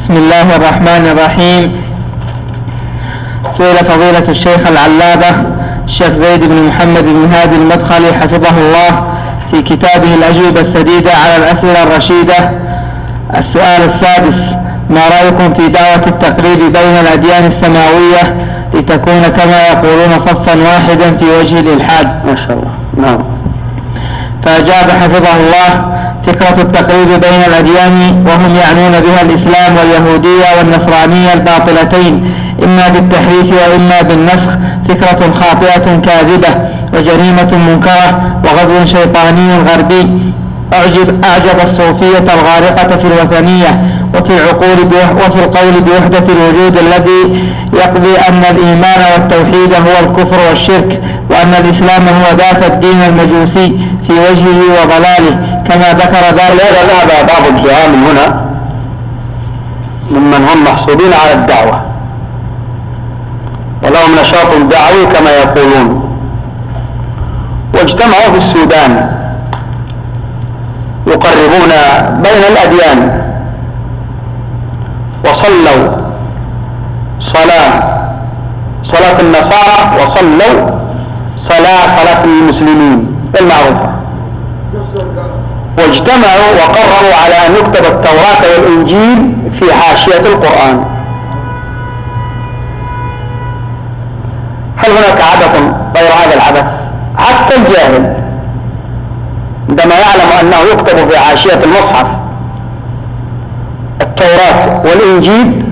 بسم الله الرحمن الرحيم. سئل فضيلة الشيخ العلامة الشيخ زيد بن محمد بن هادي المدخلي حفظه الله في كتابه الأجوبة السديدة على الأسئلة الرشيدة السؤال السادس: ما رأيكم في دعوة التقريب بين الأديان السماوية لتكون كما يقولون صفا واحدا في وجه الإلحاد؟ ما شاء الله. نعم. فأجاب حفظه الله: فكرة التقريب بين الأديان وهم يعنون بها الإسلام واليهودية والنصرانية الباطلتين إما بالتحريف وإما بالنسخ فكرة خاطئة كاذبة وجريمة منكرة وغزو شيطاني غربي أعجب الصوفية الغارقة في الوثنية وفي القول بوحدة الوجود الذي يقضي أن الإيمان والتوحيد هو الكفر والشرك وأن الإسلام هو ذات الدين المجوسي في وجهه وضلاله كما ذكر ذلك. ذهب بعض الدعاة من هنا ممن هم محسوبين على الدعوة ولهم نشاط دعوي كما يقولون، واجتمعوا في السودان يقربون بين الأديان وصلوا صلاة النصارى وصلوا صلاة المسلمين المعروفة، واجتمعوا وقرروا على أن يكتب التوراة والإنجيل في حاشية القرآن. هل هناك عبث غير هذا العبث؟ حتى الجاهل عندما يعلم أنه يكتب في حاشية المصحف التوراة والإنجيل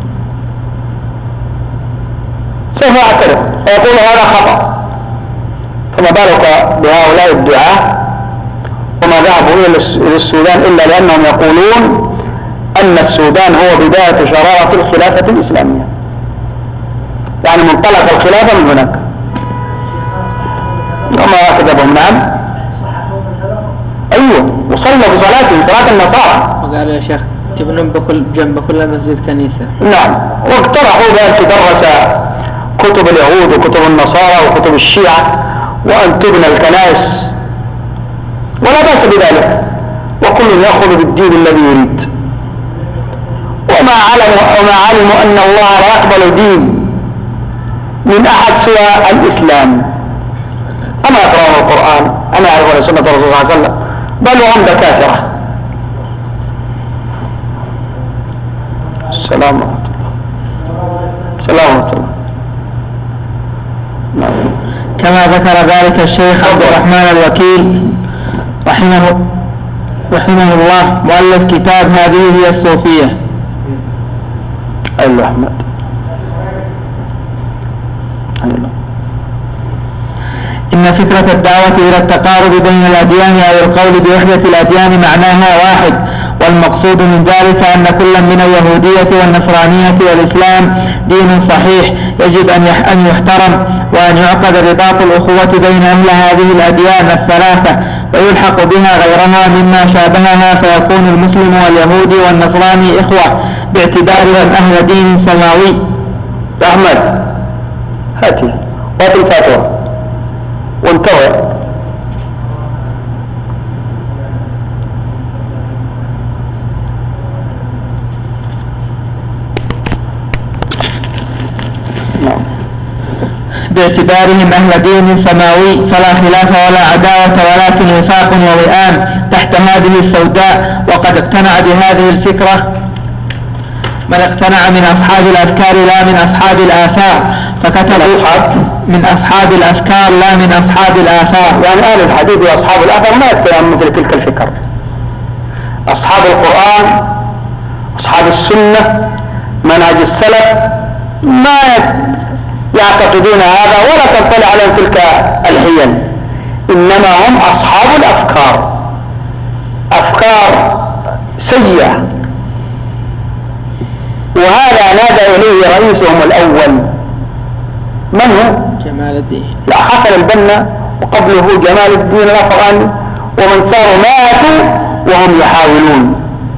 سوف يعترف ويقول هذا خطأ، فما بالك بهؤلاء الدعاة وما ذهبوا إلى السودان إلا لأنهم يقولون أن السودان هو بداية شرارة الخلافة الإسلامية، يعني منطلق الخلافة من هناك وما كتبهم. نعم. أيوه، وصلوا بصلاتهم صلاة النصارى. وقال يا شيخ ابن جنب كل مسجد كنيسة. نعم، واقترحوا بأن تدرس كتب اليهود وكتب النصارى وكتب الشيعة وأن تبنى الكنائس، ولا بأس بذلك، وكل يأخذ بالدين الذي يريد، وما علموا أن الله لا يقبل دين من أحد سوى الإسلام. أما يقرأون القرآن، أما يعرفون سنة الرسول صلى الله عليه وسلم، بل وهم دكاترة. السلام ورحمة الله. السلام ورحمة الله. كما ذكر ذلك الشيخ عبد الرحمن الوكيل رحمه الله مؤلف كتاب هذه هي الصوفية. أيوة أحمد. أيوة. إن فكرة الدعوة إلى التقارب بين الأديان أو القول بوحدة الأديان معناها واحد، والمقصود من ذلك أن كل من اليهودية والنصرانية والإسلام دين صحيح يجب أن يحترم وأن يعقد رباط الأخوة بين أهل هذه الأديان الثلاثة ويلحق بها غيرها مما شابهها، فيكون المسلم واليهودي والنصراني إخوة باعتبارهم أهل دين سماوي. أحمد هاتي وهات الفاتورة وانتظر. باعتبارهم أهل دين سماوي فلا خلاف ولا عداوة ولكن وفاق ووئام تحت هذه السوداء. وقد اقتنع بهذه الفكرة من اقتنع من أصحاب الأفكار لا من أصحاب الآثار، فكتبوا من أصحاب الأفكار لا من أصحاب الآثار. يعني أهل الحديث وأصحاب الآثار ما يقتنعون مثل تلك الفكر. أصحاب القرآن، أصحاب السنة، منهج السلف ما يعتقدون هذا ولا تطلع عليهم تلك الحيل، إنما هم أصحاب الأفكار، أفكار سيئة. وهذا نادى إليه رئيسهم الأول، من هو؟ جمال الدين. لا، حسن البنا، وقبله جمال الدين الأفغاني، ومن صاروا ماتوا وهم يحاولون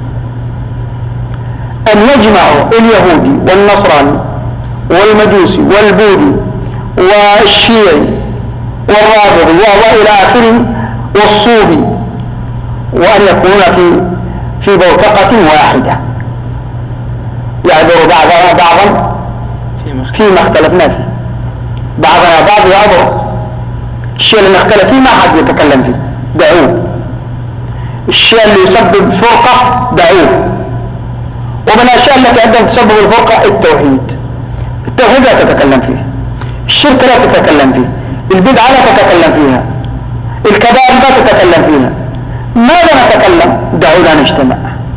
أن يجمعوا اليهودي والنصراني والمجوسي والبوذي والشيعي والرافضي وإلى آخره والصوفي، وأن يكون في بوتقة واحدة. يعذر بعضنا بعضا فيما اختلفنا فيه، بعضنا بعض يعذر. الشيء اللي نختلف فيه ما حد يتكلم فيه، دعوه. الشيء اللي يسبب فرقة دعوه. ومن الأشياء التي عندما تسبب الفرقة التوحيد لا تتكلم فيه، الشرك لا تتكلم فيه، البدعة لا تتكلم فيها، الكبائر لا تتكلم فيها. ماذا نتكلم؟ دعونا نجتمع.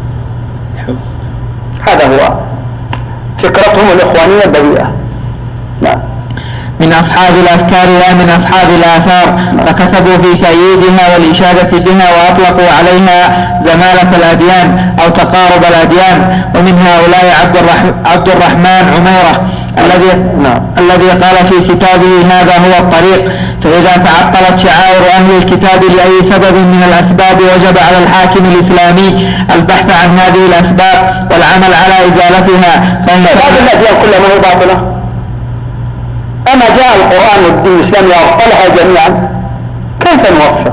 هذا هو فكرتهم الإخوانية البذيئة. نعم. من أصحاب الأفكار لا من أصحاب الآثار، فكتبوا في تأييدها والإشادة بها وأطلقوا عليها زمالة الأديان أو تقارب الأديان. ومن هؤلاء عبد الرحمن عميرة الذي قال في كتابه هذا هو الطريق: فإذا تعطلت شعائر أهل الكتاب لأي سبب من الأسباب وجب على الحاكم الإسلامي البحث عن هذه الأسباب والعمل على إزالتها. هذه الأديان كلها ما هي باطلة؟ أما جاء القرآن والدين الإسلامي أبطلها جميعا، كيف نوفق؟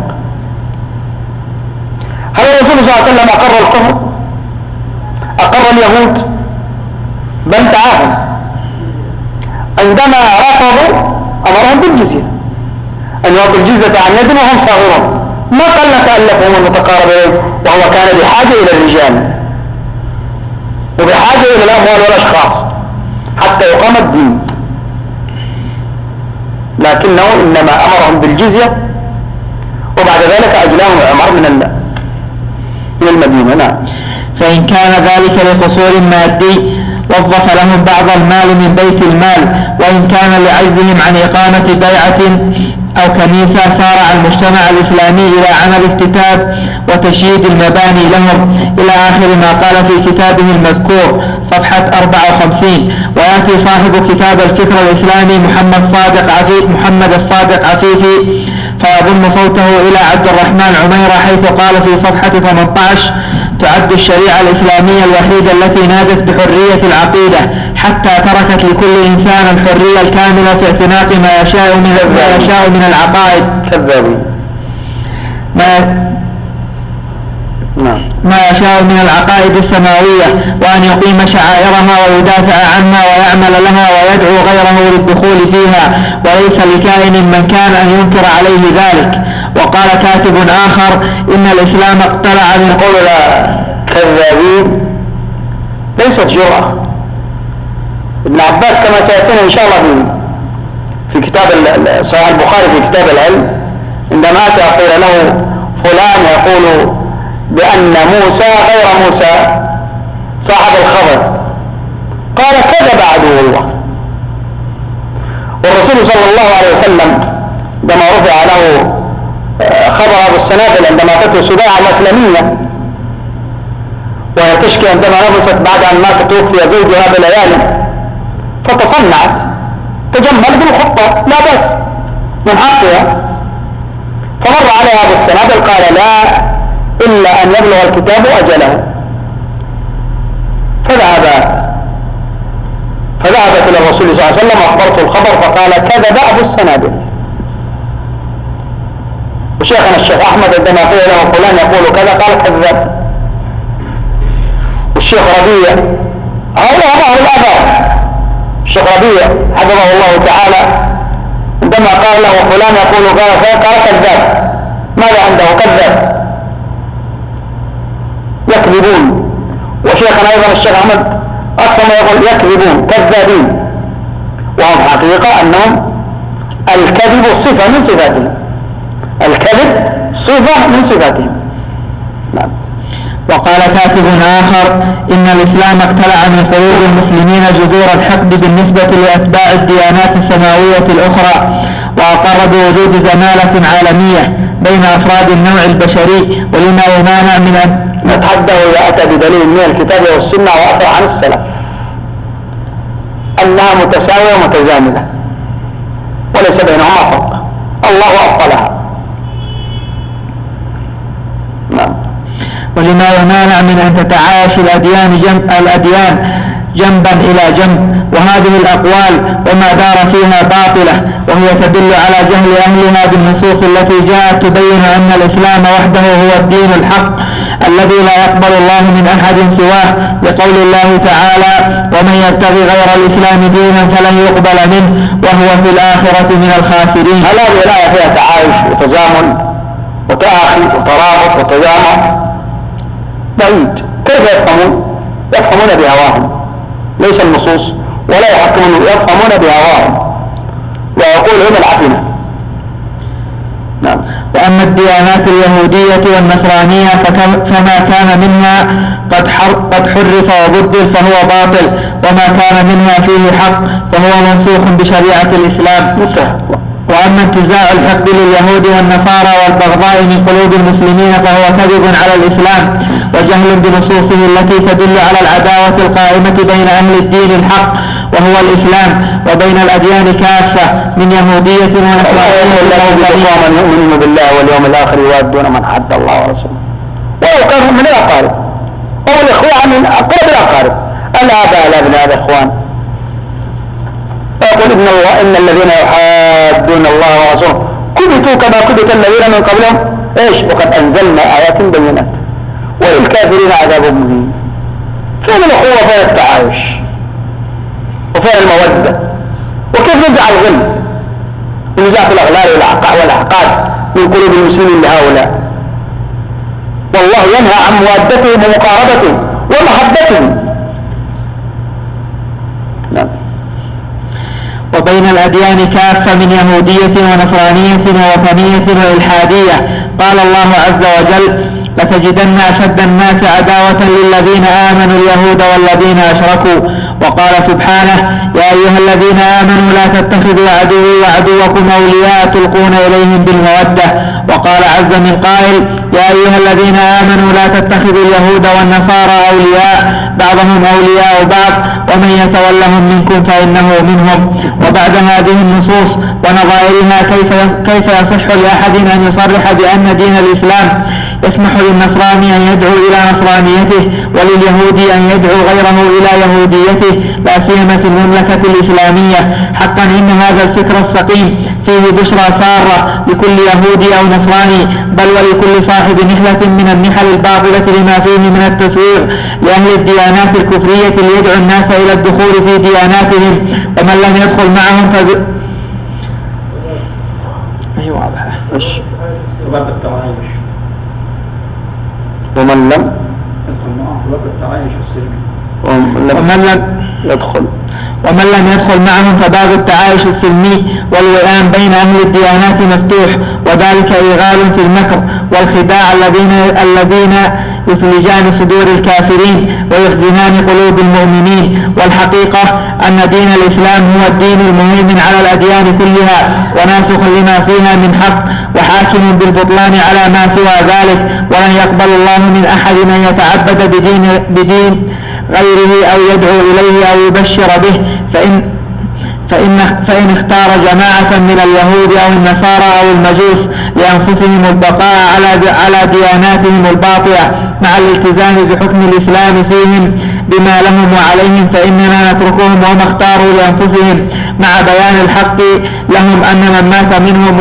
هل الرسول صلى الله عليه وسلم أقر الكفر؟ أقر اليهود؟ بل دعاهم عندما رفضوا أمرهم بالجزية، أن يعطوا الجزية عن يد وهم صاغرون. ما قال نتألفهم المتقارب إليه، وهو كان بحاجة إلى الرجال وبحاجة إلى الأموال والأشخاص حتى يقام الدين، لكنه إنما أمرهم بالجزية وبعد ذلك أجلاهم عمر من المدينة. نعم. فإن كان ذلك لقصور مادي وظف لهم بعض المال من بيت المال، وإن كان لعجزهم عن إقامة بيعة أو كنيسة سارع المجتمع الإسلامي إلى عمل افتتات وتشييد المباني لهم، إلى آخر ما قال في كتابه المذكور صفحة 54. ويأتي صاحب كتاب الفكر الإسلامي محمد الصادق عفيفي فيضم صوته إلى عبد الرحمن عميرة حيث قال في صفحة 18: تعد الشريعة الإسلامية الوحيدة التي نادت بحرية العقيدة حتى تركت لكل إنسان الحرية الكاملة في اعتناق ما يشاء من العقائد. كذابين. ما يشاء من العقائد السماوية، وأن يقيم شعائرها ويدافع عنها ويعمل لها ويدعو غيره للدخول فيها، وليس لكائن من كان أن ينكر عليه ذلك. وقال كاتب آخر: إن الإسلام اقتلع من قول كذابين ليست جرأة. ابن عباس كما سيأتينا إن شاء الله في كتاب صحيح البخاري في كتاب العلم، عندما أتى قيل له فلان يقول بأن موسى غير موسى صاحب الخبر، قال كذب عدو الله. والرسول صلى الله عليه وسلم عندما رفع له خبر أبو السنابل عندما أتته سباعة الأسلمية وهي تشكي عندما نفست بعد أن مات توفي زوجها بليالي، فتصنعت تجمل بالخطة لا بس من حقها، فمر عليها أبو السنابل قال: لا إلا أن يبلغ الكتاب أجله. فذهبت إلى الرسول صلى الله عليه وسلم وأخبرته الخبر فقال: كذب أبو السنابل. وشيخنا الشيخ أحمد عندما قيل له فلان يقول كذا قال كذب. والشيخ ربيع هؤلاء الآباء، الشيخ ربيع حفظه الله تعالى عندما قال له فلان يقول كذا قال كذاب. ماذا عنده؟ كذاب، يكذبون. وشيخنا أيضا الشيخ أحمد أكثر ما يقول يكذبون كذابين، وهم حقيقة أنهم الكذب صفة من صفاتهم، الكذب صفة من صفاتهم. نعم. وقال كاتب آخر: إن الإسلام اقتلع من قلوب المسلمين جذور الحقد بالنسبة لأتباع الديانات السماوية الأخرى، وأقر بوجود زمالة عالمية بين أفراد النوع البشري، ولما يمانع من أن نتحدث إذا أتى بدليل من الكتاب والسنة وأثر عن السلف أنها متساوية ومتزامنة وليس بينهما فرق، الله أبطلها. نعم. ولما يمانع من أن تتعايش الأديان جنبا إلى جنب، وهذه الأقوال وما دار فيها باطلة، وهي تدل على جهل أهلها بالنصوص التي جاءت تبين أن الإسلام وحده هو الدين الحق الذي لا يقبل الله من أحد سواه، لقول الله تعالى: ومن يبتغي غير الإسلام دينا فلن يقبل منه وهو في الآخرة من الخاسرين. هذه الآية فيها تعايش وتزامن وتآخي وترابط وتجامع بعيد. كيف يفهمون؟ يفهمون بهواهم، ليس النصوص، ولا يحكمون، يفهمون بهواهم ويقول هم العفنة. نعم. وأما الديانات اليهودية والنصرانية فما كان منها قد حرف وبدل فهو باطل، وما كان منها فيه حق فهو منسوخ بشريعة الإسلام. وأما انتزاع الحقد لليهود والنصارى والبغضاء من قلوب المسلمين فهو كذب على الإسلام وجهل بنصوصه التي تدل على العداوة القائمة بين أهل الدين الحق وهو الإسلام وبين الأديان كافة من يهودية ونصرانية. من يؤمن بالله واليوم الآخر يوادون من حد الله ورسوله ولو كانوا من الأقارب أو الإخوان من أقرب الأقارب، الآباء الأبناء الإخوان. يقول إن الذين يحادون الله ورسوله كبتوا كما كبت الذين من قبلهم وقد أنزلنا آيات بينات وللكافرين عذاب مهين. فين الأخوة؟ فين التعايش؟ وفين المودة؟ وكيف نزع الغل ونزع الأغلال والأحقاد من قلوب المسلمين لهؤلاء؟ والله ينهى عن موادتهم ومقاربتهم ومحبتهم. نعم. وبين الأديان كافة من يهودية ونصرانية ووثنية وإلحادية. قال الله عز وجل: لتجدن أشد الناس عداوة للذين آمنوا اليهود والذين أشركوا. وقال سبحانه: يا أيها الذين آمنوا لا تتخذوا عدوي وعدوكم أولياء تلقون إليهم بالمودة. وقال عز من قائل: يا أيها الذين آمنوا لا تتخذوا اليهود والنصارى أولياء بعضهم أولياء بعض ومن يتولهم منكم فإنه منهم. وبعد هذه النصوص ونظائرها كيف يصح لأحد أن يصرح بأن دين الإسلام يسمح للنصراني أن يدعو إلى نصرانيته ولليهودي أن يدعو غيره إلى يهوديته، لا سيما في المملكة الإسلامية؟ حقا إن هذا الفكر السقيم فيه بشرى سارة لكل يهودي أو نصراني، بل ولكل صاحب نحلة من النحل الباطلة لما فيه من التسوير لأهل الديانات الكفرية ليدعو الناس إلى الدخول في دياناتهم. ومن لم يدخل معهم ومن لم يدخل معهم فباب التعايش السلمي والوئام بين أهل الديانات مفتوح، وذلك إيغال في المكر والخداع الذين يثلجان صدور الكافرين ويحزنان قلوب المؤمنين. والحقيقة أن دين الإسلام هو الدين المهيمن على الأديان كلها وناسخ لما فيها من حق وحاكم بالبطلان على ما سوى ذلك، ولن يقبل الله من أحد أن يتعبد بدين غيره أو يدعو إليه أو يبشر به. فإن اختار جماعة من اليهود أو النصارى أو المجوس لأنفسهم البقاء على دياناتهم الباطلة مع الالتزام بحكم الإسلام فيهم بما لهم وعليهم، فإننا نتركهم وما اختاروا لأنفسهم مع بيان الحق لهم أن من مات منهم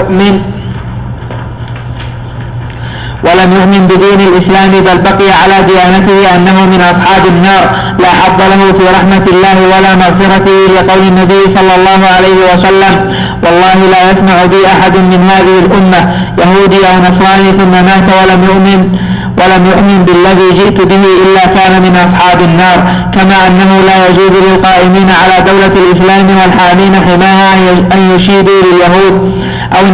ولم يؤمن بدين الإسلام بل بقي على ديانته أنه من أصحاب النار لا حظ له في رحمة الله ولا مغفرته، لقول النبي صلى الله عليه وسلم: والله لا يسمع بي أحد من هذه الأمة يهودي أو نصراني ثم مات ولم يؤمن بالذي جئت به إلا كان من أصحاب النار. كما أنه لا يجوز للقائمين على دولة الإسلام والحامين حماها أن يشيدوا لليهود أو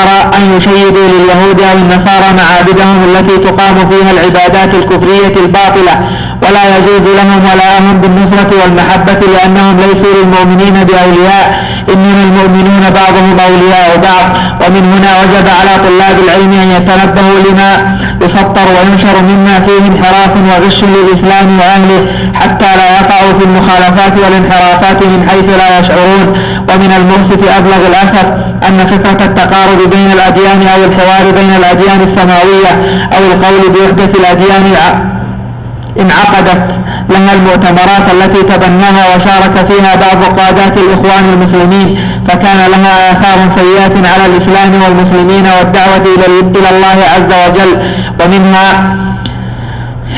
النصارى معابدهم التي تقام فيها العبادات الكفرية الباطلة، ولا يجوز لهم ولا هم بالنصرة والمحبة لأنهم ليسوا للمؤمنين بأولياء، إنما المؤمنون بعضهم أولياء بعض. ومن هنا وجب على طلاب العلم أن يتنبهوا لما يسطر وينشر مما فيه انحراف وغش للإسلام وأهله حتى لا يقعوا في المخالفات والانحرافات من حيث لا يشعرون. ومن المؤسف أبلغ الأسف أن فكرة التقارب بين الأديان أو الحوار بين الأديان السماوية أو القول بوحدة الأديان انعقدت لها المؤتمرات التي تبناها وشارك فيها بعض قادات الإخوان المسلمين، فكان لها آثار سيئة على الإسلام والمسلمين والدعوة إلى الله عز وجل. ومنها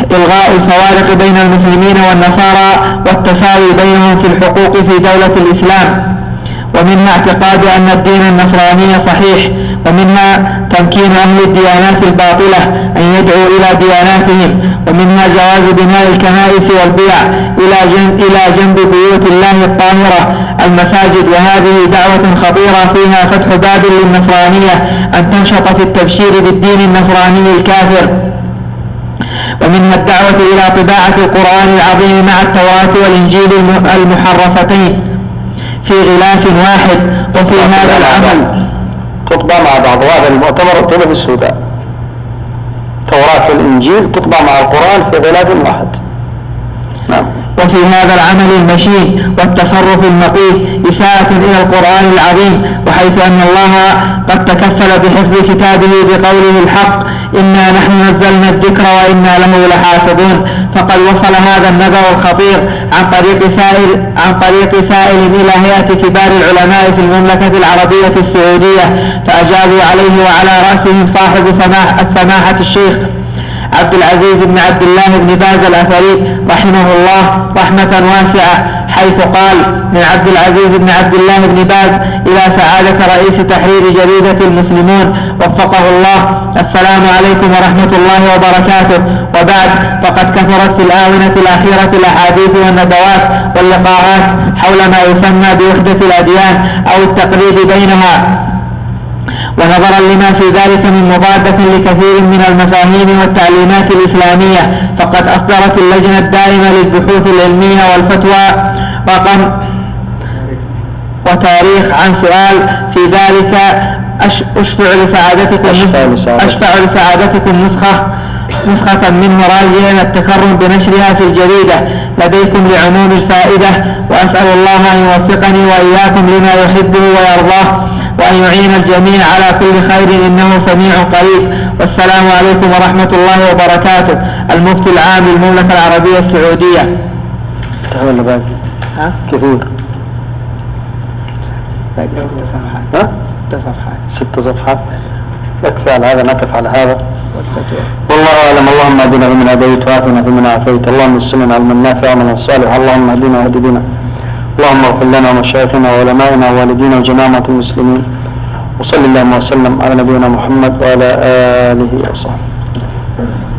إلغاء الفوارق بين المسلمين والنصارى والتساوي بينهم في الحقوق في دولة الإسلام، ومنها اعتقاد أن الدين النصراني صحيح، ومنها تمكين أهل الديانات الباطلة أن يدعوا إلى دياناتهم، ومنها جواز بناء الكنائس والبيع إلى جنب بيوت الله الطاهرة المساجد، وهذه دعوة خطيرة فيها فتح باب للنصرانية أن تنشط في التبشير بالدين النصراني الكافر. ومنها الدعوة إلى طباعة القرآن العظيم مع التوراة والإنجيل المحرفتين في غلاف واحد. وفي هذا العمل تطبع مع بعض، وهذا المؤتمر طلع في السودان، التوراة والإنجيل تطبع مع القرآن في غلاف واحد. نعم. وفي هذا العمل المشين والتصرف المقيت إساءة إلى القرآن العظيم، وحيث أن الله قد تكفل بحفظ كتابه بقوله الحق إنا نحن نزلنا الذكر وإنا له لحافظون، فقد وصل هذا النبأ الخطير عن طريق سائل إلى هيئة كبار العلماء في المملكة العربية السعودية، فأجابوا عليه، وعلى رأسهم صاحب السماحة الشيخ عبد العزيز بن عبد الله بن باز الأثري رحمه الله رحمة واسعة، حيث قال من عبد العزيز بن عبد الله بن باز إلى سعادة رئيس تحرير جريدة المسلمون وفقه الله: السلام عليكم ورحمة الله وبركاته. وبعد، فقد كثرت في الآونة الأخيرة الأحاديث والندوات واللقاءات حول ما يسمى بوحدة الأديان أو التقريب بينها، ونظرا لما في ذلك من مضادة لكثير من المفاهيم والتعليمات الإسلامية، فقد أصدرت اللجنة الدائمة للبحوث العلمية والفتوى رقم وتاريخ عن سؤال في ذلك أشفع لسعادتكم نسخة منه راجيا التكرم بنشرها في الجريدة لديكم لعموم الفائدة، وأسأل الله أن يوفقني وإياكم لما يحبه ويرضاه، وأن يعين الجميع على كل خير إنه سميع قريب. والسلام عليكم ورحمة الله وبركاته. المفتي العام للمملكة العربية السعودية. ولا باقي؟ كثير. باقي 6 صفحات. 6 صفحات. 6 صفحات. نكفي على هذا، نقف على هذا. والله أعلم. اللهم اهدنا فيمن هديت، وعافنا فيمن عافيت، اللهم اسلمنا علما نافعا وعملا صالحا، اللهم اهدنا واهد بنا، اللهم اغفر لنا ومشايخنا وعلمائنا ووالدينا وجماعة المسلمين، وصلى اللهم وسلم على نبينا محمد وعلى آله وصحبه.